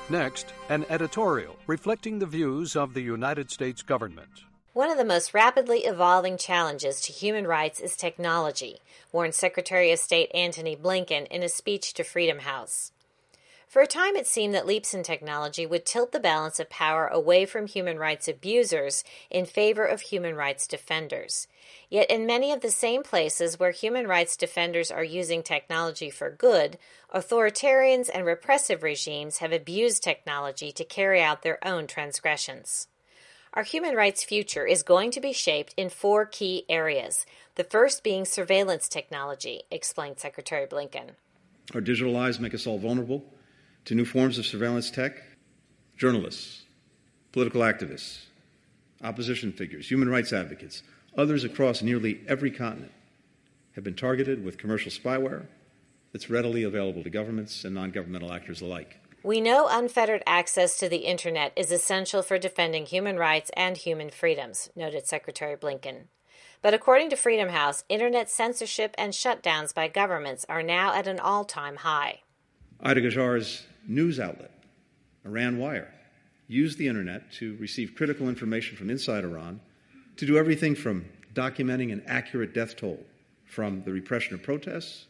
Next, an editorial reflecting the views of the United States government. One of the most rapidly evolving challenges to human rights is technology, warned Secretary of State Antony Blinken in a speech to Freedom House. For a time, it seemed that leaps in technology would tilt the balance of power away from human rights abusers in favor of human rights defenders. Yet in many of the same places where human rights defenders are using technology for good, authoritarians and repressive regimes have abused technology to carry out their own transgressions. Our human rights future is going to be shaped in 4 key areas, the first being surveillance technology, explained Secretary Blinken. Our digital lives make us all vulnerable to new forms of surveillance tech. Journalists, political activists, opposition figures, human rights advocates, others across nearly every continent have been targeted with commercial spyware that's readily available to governments and non-governmental actors alike. We know unfettered access to the Internet is essential for defending human rights and human freedoms, noted Secretary Blinken. But according to Freedom House, Internet censorship and shutdowns by governments are now at an all-time high. Ida Gajar's news outlet, Iran Wire, used the Internet to receive critical information from inside Iran to do everything from documenting an accurate death toll from the repression of protests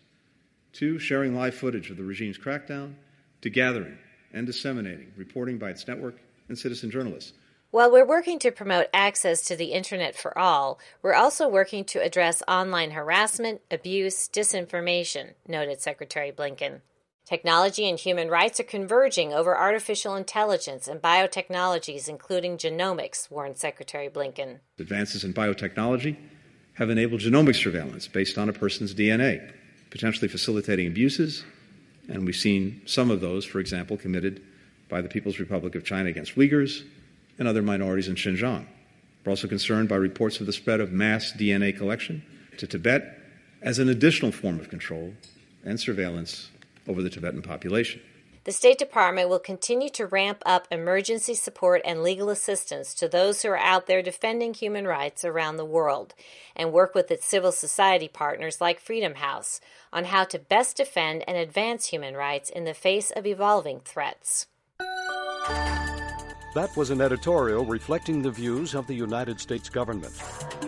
to sharing live footage of the regime's crackdown to gathering and disseminating reporting by its network and citizen journalists. While we're working to promote access to the Internet for all, we're also working to address online harassment, abuse, disinformation, noted Secretary Blinken. Technology and human rights are converging over artificial intelligence and biotechnologies, including genomics, warned Secretary Blinken. Advances in biotechnology have enabled genomic surveillance based on a person's DNA, potentially facilitating abuses, and we've seen some of those, for example, committed by the People's Republic of China against Uyghurs and other minorities in Xinjiang. We're also concerned by reports of the spread of mass DNA collection to Tibet as an additional form of control and surveillance over the Tibetan population. The State Department will continue to ramp up emergency support and legal assistance to those who are out there defending human rights around the world and work with its civil society partners like Freedom House on how to best defend and advance human rights in the face of evolving threats. That was an editorial reflecting the views of the United States government.